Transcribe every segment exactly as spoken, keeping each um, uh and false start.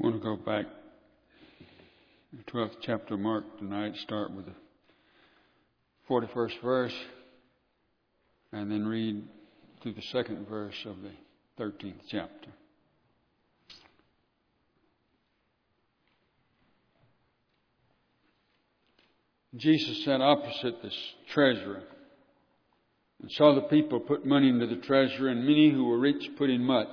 want to go back to the twelfth chapter of Mark tonight, start with the forty-first verse, and then read through the second verse of the thirteenth chapter. Jesus sat opposite this treasurer and saw the people put money into the treasury, and many who were rich put in much.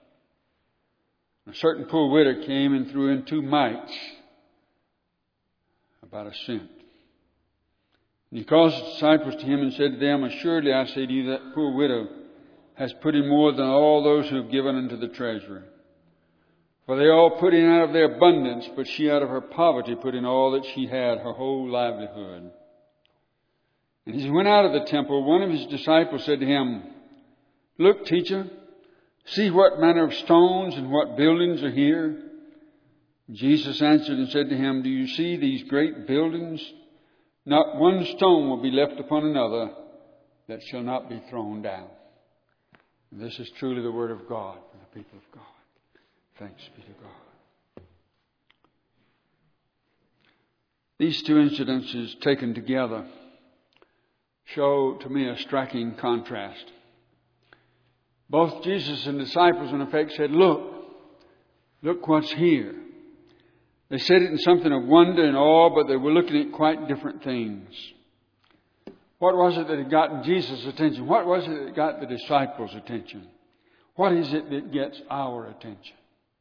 A certain poor widow came and threw in two mites, about a cent. And he called his disciples to him and said to them, "Assuredly I say to you, that poor widow has put in more than all those who have given unto the treasury. For they all put in out of their abundance, but she out of her poverty put in all that she had, her whole livelihood." And as he went out of the temple, one of his disciples said to him, "Look, teacher, see what manner of stones and what buildings are here." Jesus answered and said to him, "Do you see these great buildings? Not one stone will be left upon another that shall not be thrown down." And this is truly the word of God for the people of God. Thanks be to God. These two incidences taken together show to me a striking contrast. Both Jesus and disciples, in effect, said, look, look what's here. They said it in something of wonder and awe, but they were looking at quite different things. What was it that had gotten Jesus' attention? What was it that got the disciples' attention? What is it that gets our attention?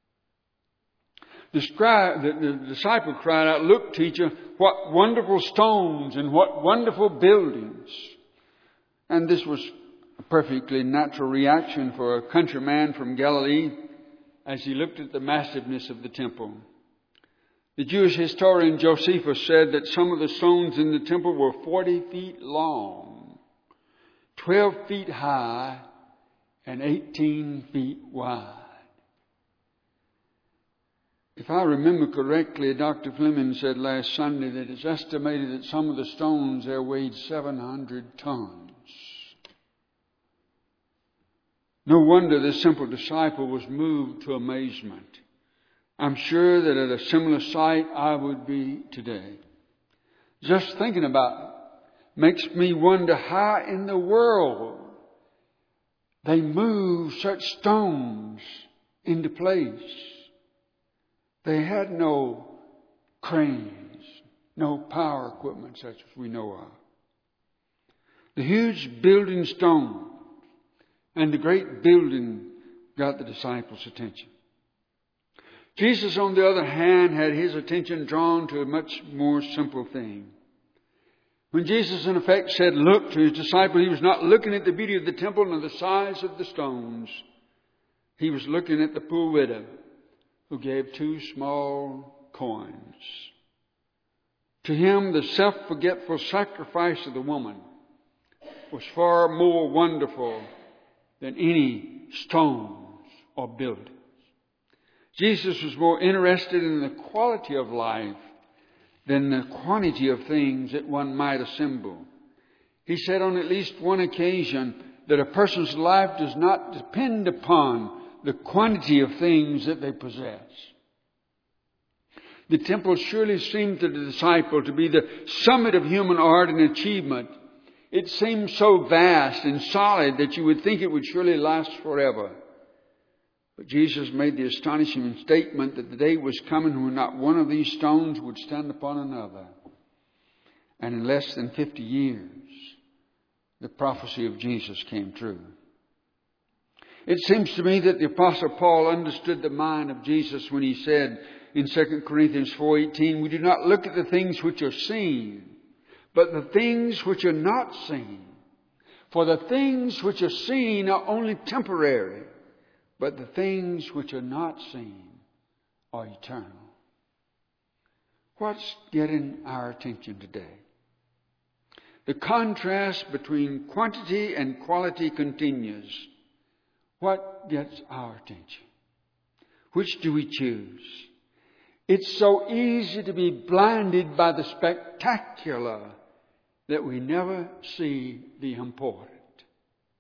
The, scribe, the, the disciple cried out, "Look, teacher, what wonderful stones and what wonderful buildings." And this was a perfectly natural reaction for a countryman from Galilee as he looked at the massiveness of the temple. The Jewish historian Josephus said that some of the stones in the temple were forty feet long, twelve feet high, and eighteen feet wide. If I remember correctly, Doctor Fleming said last Sunday that it's estimated that some of the stones there weighed seven hundred tons. No wonder this simple disciple was moved to amazement. I'm sure that at a similar sight I would be today. Just thinking about it makes me wonder how in the world they move such stones into place. They had no cranes, no power equipment such as we know of. The huge building stone and the great building got the disciples' attention. Jesus, on the other hand, had his attention drawn to a much more simple thing. When Jesus, in effect, said, "Look," to his disciple, he was not looking at the beauty of the temple nor the size of the stones. He was looking at the poor widow who gave two small coins. To him, the self-forgetful sacrifice of the woman was far more wonderful than any stones or buildings. Jesus was more interested in the quality of life than the quantity of things that one might assemble. He said on at least one occasion that a person's life does not depend upon the quantity of things that they possess. The temple surely seemed to the disciple to be the summit of human art and achievement. It seemed so vast and solid that you would think it would surely last forever. But Jesus made the astonishing statement that the day was coming when not one of these stones would stand upon another. And in less than fifty years, the prophecy of Jesus came true. It seems to me that the Apostle Paul understood the mind of Jesus when he said in Second Corinthians four eighteen, "We do not look at the things which are seen, but the things which are not seen. For the things which are seen are only temporary, but the things which are not seen are eternal." What's getting our attention today? The contrast between quantity and quality continues. What gets our attention? Which do we choose? It's so easy to be blinded by the spectacular that we never see the important.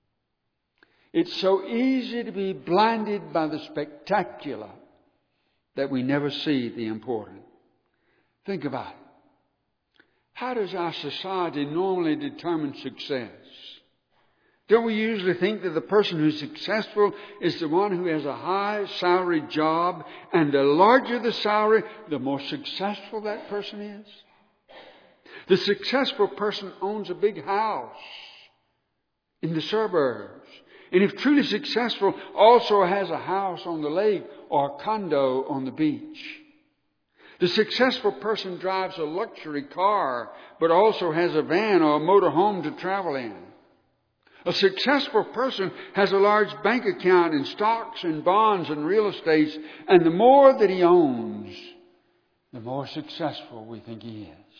It's so easy to be blinded by the spectacular that we never see the important. Think about it. How does our society normally determine success? Don't we usually think that the person who's successful is the one who has a high salary job, and the larger the salary, the more successful that person is? The successful person owns a big house in the suburbs, and if truly successful, also has a house on the lake or a condo on the beach. The successful person drives a luxury car, but also has a van or a motor home to travel in. A successful person has a large bank account in stocks and bonds and real estate, and the more that he owns, the more successful we think he is.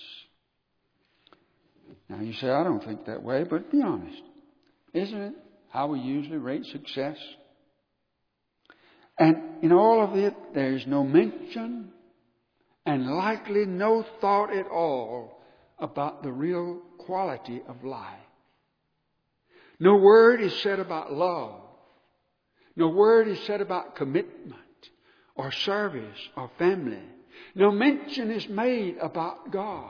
Now you say, I don't think that way, but be honest. Isn't it how we usually rate success? And in all of it, there is no mention and likely no thought at all about the real quality of life. No word is said about love. No word is said about commitment or service or family. No mention is made about God.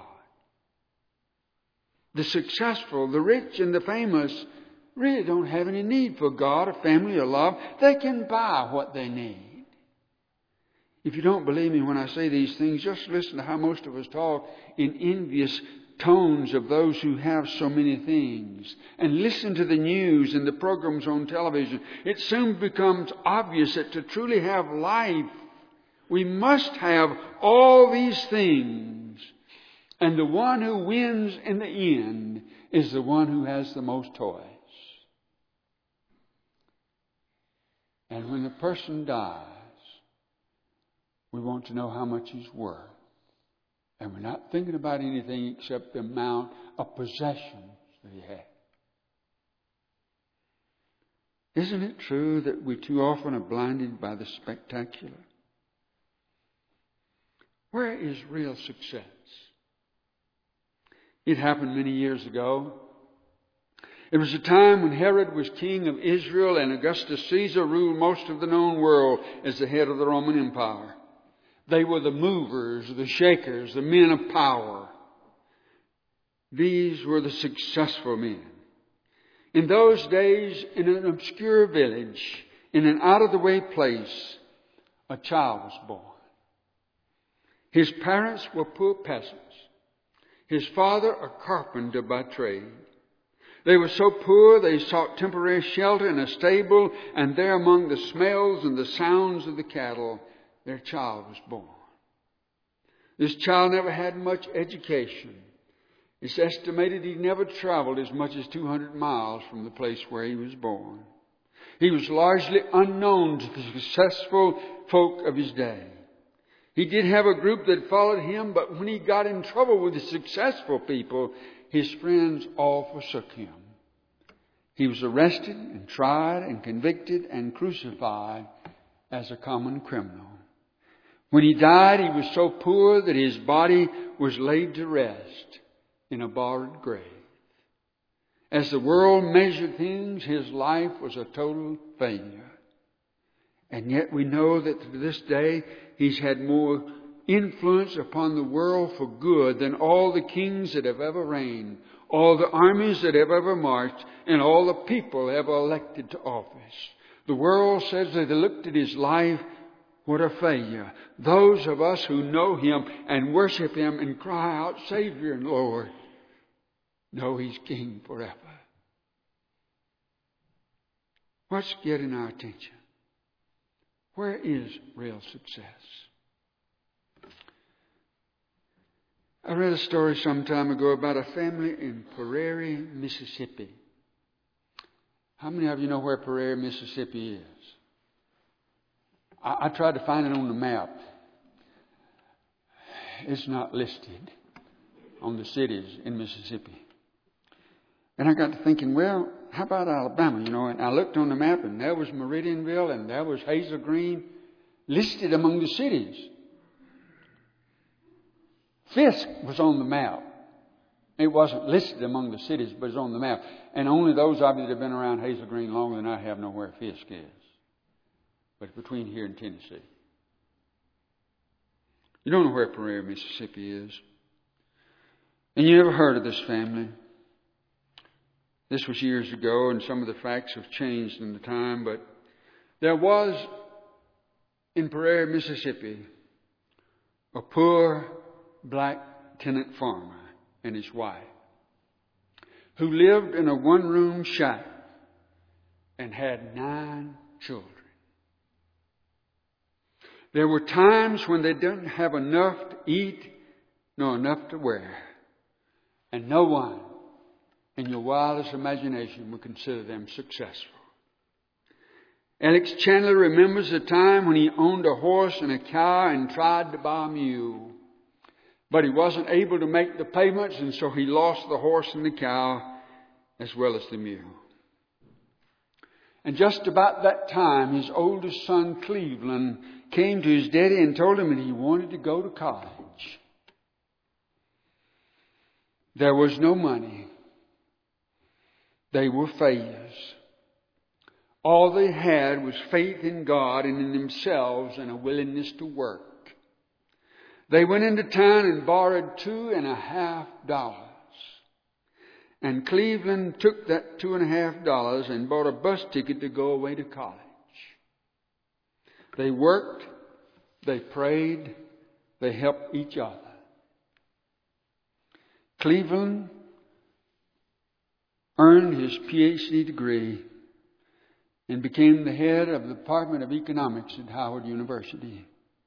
The successful, the rich, and the famous really don't have any need for God or family or love. They can buy what they need. If you don't believe me when I say these things, just listen to how most of us talk in envious tones of those who have so many things. And listen to the news and the programs on television. It soon becomes obvious that to truly have life, we must have all these things. And the one who wins in the end is the one who has the most toys. And when the person dies, we want to know how much he's worth. And we're not thinking about anything except the amount of possessions that he had. Isn't it true that we too often are blinded by the spectacular? Where is real success? It happened many years ago. It was a time when Herod was king of Israel and Augustus Caesar ruled most of the known world as the head of the Roman Empire. They were the movers, the shakers, the men of power. These were the successful men. In those days, in an obscure village, in an out-of-the-way place, a child was born. His parents were poor peasants. His father a carpenter by trade. They were so poor they sought temporary shelter in a stable, and there among the smells and the sounds of the cattle, their child was born. This child never had much education. It's estimated he never traveled as much as two hundred miles from the place where he was born. He was largely unknown to the successful folk of his day. He did have a group that followed him, but when he got in trouble with the successful people, his friends all forsook him. He was arrested and tried and convicted and crucified as a common criminal. When he died, he was so poor that his body was laid to rest in a borrowed grave. As the world measured things, his life was a total failure. And yet we know that to this day, he's had more influence upon the world for good than all the kings that have ever reigned, all the armies that have ever marched, and all the people ever elected to office. The world says that they looked at his life, what a failure. Those of us who know him and worship him and cry out, Savior and Lord, know he's King forever. What's getting our attention? Where is real success? I read a story some time ago about a family in Prairie, Mississippi. How many of you know where Prairie, Mississippi is? I, I tried to find it on the map. It's not listed on the cities in Mississippi. And I got to thinking, well, how about Alabama? You know, and I looked on the map and there was Meridianville and there was Hazel Green listed among the cities. Fisk was on the map. It wasn't listed among the cities, but it's on the map. And only those of you that have been around Hazel Green longer than I have know where Fisk is. But it's between here and Tennessee. You don't know where Prairie, Mississippi is. And you never heard of this family. This was years ago, and some of the facts have changed in the time, but there was in Prairie, Mississippi, a poor black tenant farmer and his wife who lived in a one-room shack and had nine children. There were times when they didn't have enough to eat nor enough to wear. And no one in your wildest imagination would consider them successful. Alex Chandler remembers a time when he owned a horse and a cow and tried to buy a mule. But he wasn't able to make the payments, and so he lost the horse and the cow as well as the mule. And just about that time, his oldest son, Cleveland, came to his daddy and told him that he wanted to go to college. There was no money. They were failures. All they had was faith in God and in themselves and a willingness to work. They went into town and borrowed two and a half dollars. And Cleveland took that two and a half dollars and bought a bus ticket to go away to college. They worked, they prayed, they helped each other. Cleveland earned his P H D degree and became the head of the Department of Economics at Howard University.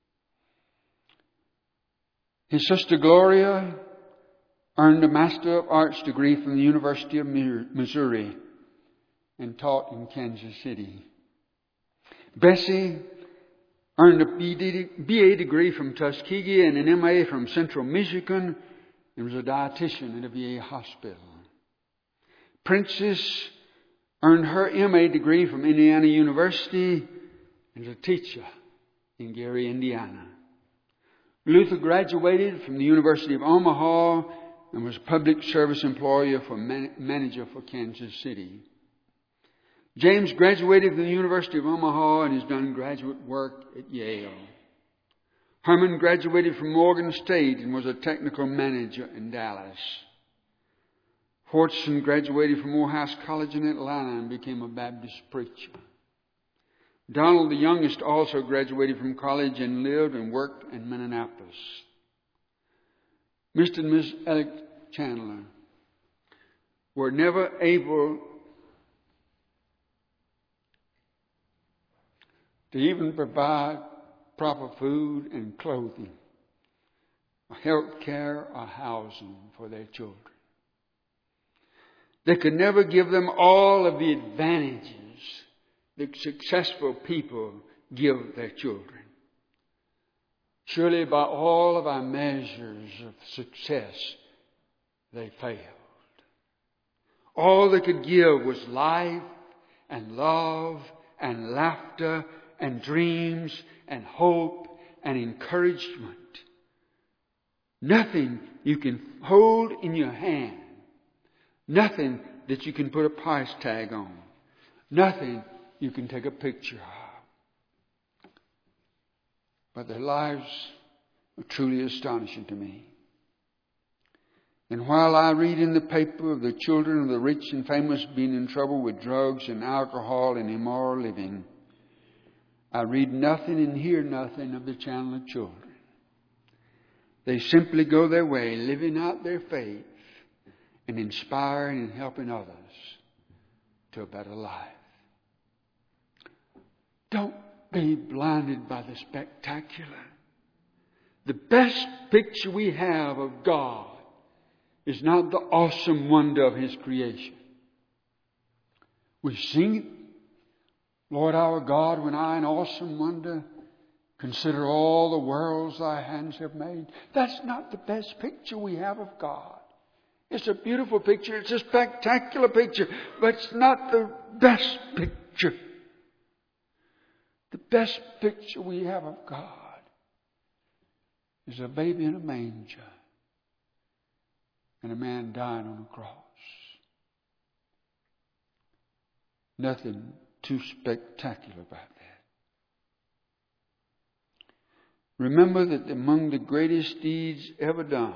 His sister Gloria earned a Master of Arts degree from the University of Missouri and taught in Kansas City. Bessie earned a B A degree from Tuskegee and an M A from Central Michigan and was a dietitian at a V A hospital. Princess earned her M A degree from Indiana University and is a teacher in Gary, Indiana. Luther graduated from the University of Omaha and was a public service employee for man- manager for Kansas City. James graduated from the University of Omaha and has done graduate work at Yale. Herman graduated from Morgan State and was a technical manager in Dallas. Hortson graduated from Morehouse College in Atlanta and became a Baptist preacher. Donald, the youngest, also graduated from college and lived and worked in Minneapolis. Mister and Miss Alex Chandler were never able to even provide proper food and clothing, health care or housing for their children. They could never give them all of the advantages that successful people give their children. Surely by all of our measures of success, they failed. All they could give was life and love and laughter and dreams and hope and encouragement. Nothing you can hold in your hand. Nothing that you can put a price tag on. Nothing you can take a picture of. But their lives are truly astonishing to me. And while I read in the paper of the children of the rich and famous being in trouble with drugs and alcohol and immoral living, I read nothing and hear nothing of the Chandler children. They simply go their way, living out their faith and inspiring and helping others to a better life. Don't be blinded by the spectacular. The best picture we have of God is not the awesome wonder of His creation. We sing it, Lord our God, when I in awesome wonder consider all the worlds thy hands have made. That's not the best picture we have of God. It's a beautiful picture. It's a spectacular picture. But it's not the best picture. The best picture we have of God is a baby in a manger and a man dying on a cross. Nothing too spectacular about that. Remember that among the greatest deeds ever done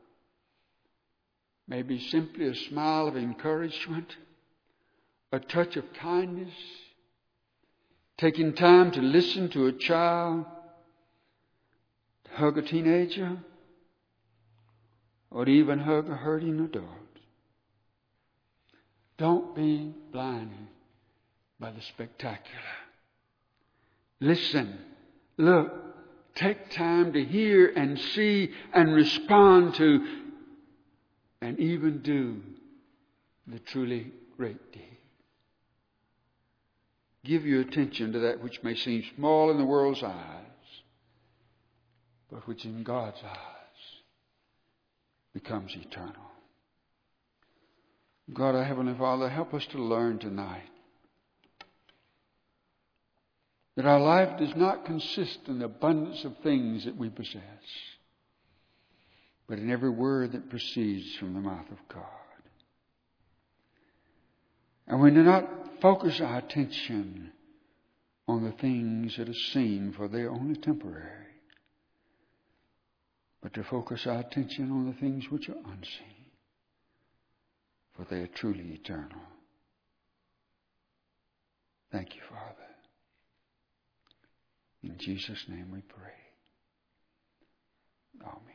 may be simply a smile of encouragement, a touch of kindness, taking time to listen to a child, to hug a teenager, or to even hug a hurting adult. Don't be blinded by the spectacular. Listen, look, take time to hear and see and respond to and even do the truly great deed. Give your attention to that which may seem small in the world's eyes, but which in God's eyes becomes eternal. God, our Heavenly Father, help us to learn tonight that our life does not consist in the abundance of things that we possess, but in every word that proceeds from the mouth of God. And we do not focus our attention on the things that are seen, for they are only temporary, but to focus our attention on the things which are unseen, for they are truly eternal. Thank you, Father. In Jesus' name we pray. Amen.